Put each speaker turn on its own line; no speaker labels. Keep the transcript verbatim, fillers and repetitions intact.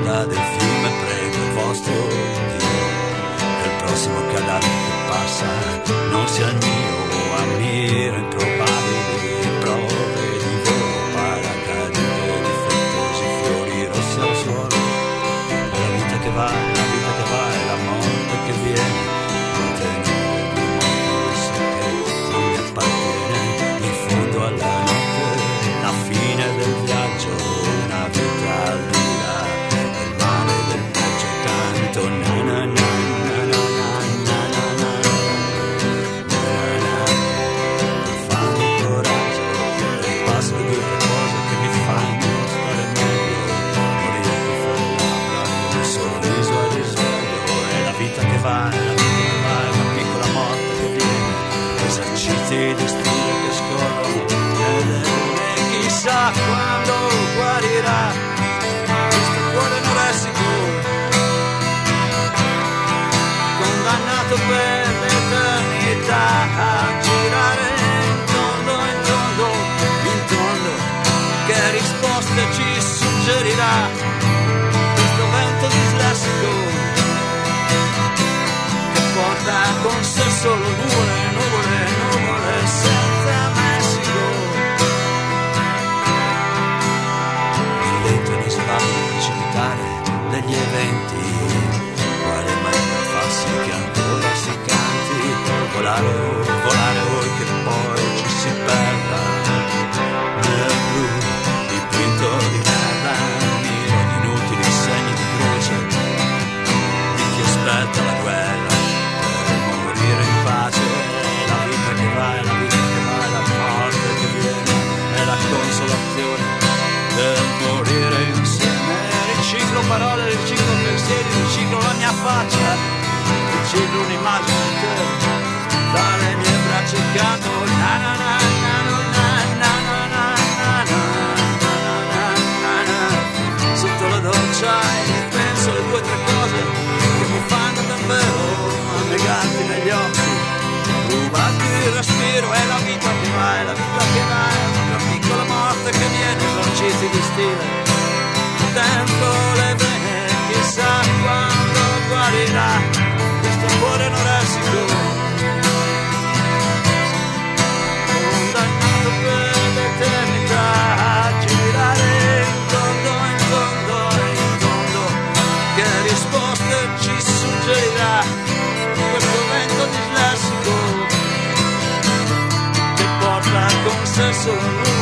riva del fiume prego il vostro Dio che il prossimo cadavere che passa non sia il mio. Ammiro improbabili prove di volo, paracadute difettosi, fiori rossi al suolo. È la vita che va, la vita che va e la morte che viene, contenere di un mondo so che non mi appartiene. In fondo alla notte, la fine del viaggio, una vita al di là del male e del peggio canto na na na na na na na na na. Fammi coraggio e passo due cose che mi fanno stare meglio, morire per fuori labbra e un sorriso al risveglio. È la vita che va, è la vita che va, è una piccola morte che viene, esercizi di stile che scorrono e chissà quando guarirà questo cuore anoressico, condannato per l'eternità a girare in tondo, in tondo, in tondo. Che risposte ci suggerirà questo vento dislessico che porta con sé solo nuvole, nuvole, nuvole senza Messico. Il lento inesorabile precipitare degli eventi, quale maniera fa sì che ancora si canti, volare, volare ora che poi ci si perda nel blu dipinto di merda. Miro gli inutili segni di croce di chi aspetta la guerra per morire in pace. La vita che va, è la vita che va, è la morte che viene, è la consolazione del morire insieme. Riciclo parole, riciclo pensieri, riciclo la mia faccia, riciclo un'immagine di te dalle mie braccia e canto na na na na na na na na na na na na. Sotto la doccia e penso le due o tre cose che mi fanno davvero annegarti negli occhi, rubarti il respiro. È la vita che va, è la vita che va, è una piccola morte che viene, esercizi di stile dentro le vene. Chissà quando guarirà questo cuore anoressico, condannato per l'eternità a girare in tondo, in tondo, in tondo. Che risposte ci suggerirà questo vento dislessico che porta con sé solo